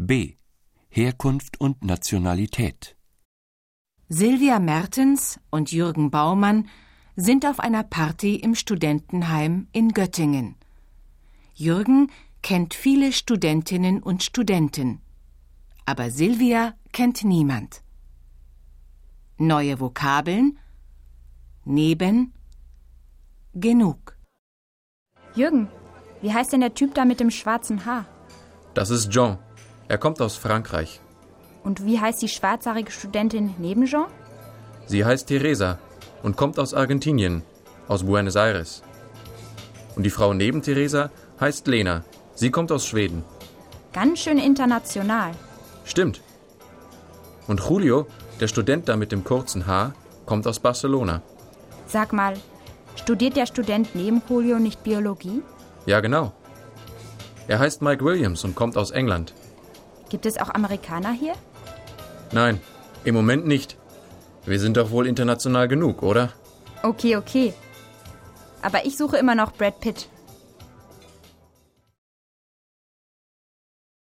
B. Herkunft und Nationalität. Silvia Mertens und Jürgen Baumann sind auf einer Party im Studentenheim in Göttingen. Jürgen kennt viele Studentinnen und Studenten, aber Silvia kennt niemand. Neue Vokabeln: neben, genug. Jürgen, wie heißt denn der Typ da mit dem schwarzen Haar? Das ist Jean. Er kommt aus Frankreich. Und wie heißt die schwarzhaarige Studentin neben Jean? Sie heißt Teresa und kommt aus Argentinien, aus Buenos Aires. Und die Frau neben Teresa heißt Lena. Sie kommt aus Schweden. Ganz schön international. Stimmt. Und Julio, der Student da mit dem kurzen Haar, kommt aus Barcelona. Sag mal, studiert der Student neben Julio nicht Biologie? Ja, genau. Er heißt Mike Williams und kommt aus England. Gibt es auch Amerikaner hier? Nein, im Moment nicht. Wir sind doch wohl international genug, oder? Okay. Aber ich suche immer noch Brad Pitt.